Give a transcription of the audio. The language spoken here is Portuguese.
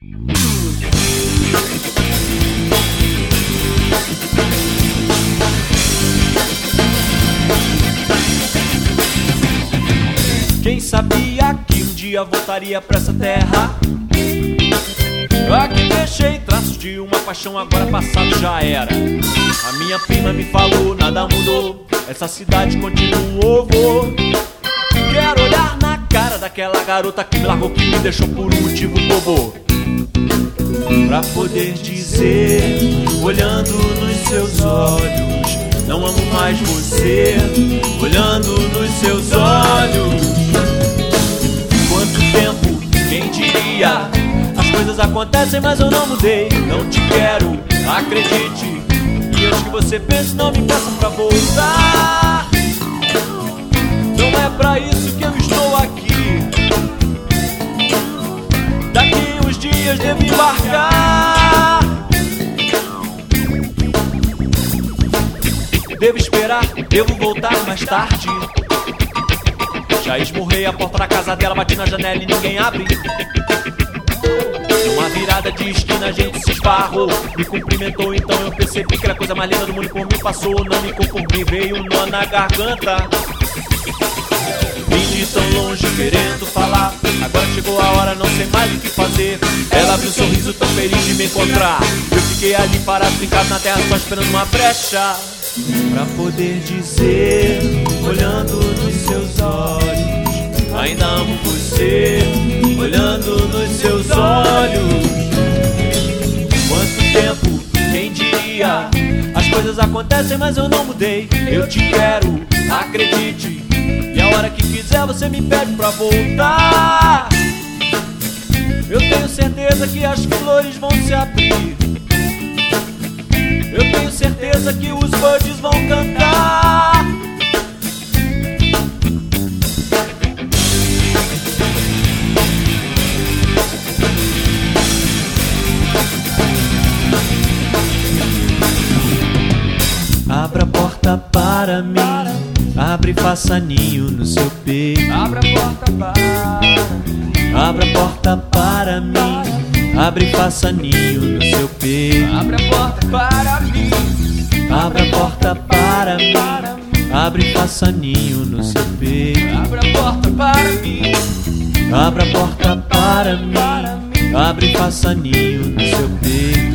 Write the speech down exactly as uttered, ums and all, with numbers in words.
Quem sabia que um dia voltaria pra essa terra? Aqui deixei traços de uma paixão, agora passado já era. A minha prima me falou, nada mudou, essa cidade continuou. Vou. Quero olhar na cara daquela garota que me largou, que me deixou por um motivo bobo, pra poder dizer, olhando nos seus olhos, não amo mais você. Olhando nos seus olhos. Quanto tempo, quem diria? As coisas acontecem, mas eu não mudei. Não te quero, acredite. E antes que você pense, não me peça pra voltar. Não é pra isso que eu estou aqui. Daqui uns dias devo embarcar. Devo esperar, devo voltar mais tarde. Já esmurrei a porta da casa dela, bati na janela e ninguém abre. Numa virada de esquina a gente se esbarrou, me cumprimentou, então eu percebi que era a coisa mais linda do mundo. E por mim passou, não me conformei, veio um nó na garganta. Vim de tão longe querendo falar, agora chegou a hora, não sei mais o que fazer. Ela abriu um sorriso tão feliz de me encontrar. Eu fiquei ali parado, fincado na terra, só esperando uma brecha pra poder dizer, olhando nos seus olhos, ainda amo você. Olhando nos seus olhos. Quanto tempo, quem diria? As coisas acontecem, mas eu não mudei. Eu te quero, acredite. E a hora que quiser você me pede pra voltar. Eu tenho certeza que as flores vão se abrir. Eu tenho certeza que os birds vão cantar. Abra a porta para mim, abre e faça ninho no seu peito. Abra a porta para Abra a porta para mim, abre e faça ninho no seu peito. Abra a porta para mim. Abra a porta para mim, abre e faça ninho no seu peito. Abra a porta para mim. Abra a porta para mim, abre e faça ninho no seu peito.